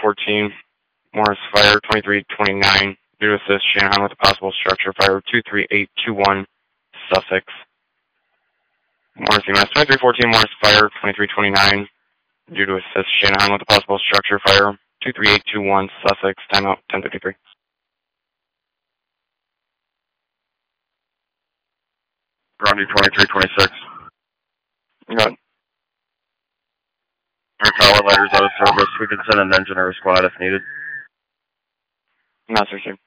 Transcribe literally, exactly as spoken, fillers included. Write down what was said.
fourteen, Morris Fire, twenty-three twenty-nine, due to assist Shanahan with a possible structure fire, two three eight two one, Sussex. Morris E M S, twenty-three fourteen, Morris Fire, twenty-three twenty-nine, due to assist Shanahan with a possible structure fire, two three eight two one, Sussex, timeout, ten fifty-three. Grundy, twenty-three twenty-six. Got it. Our tower ladder's out of service. We can send an engineer squad if needed. Master, sir.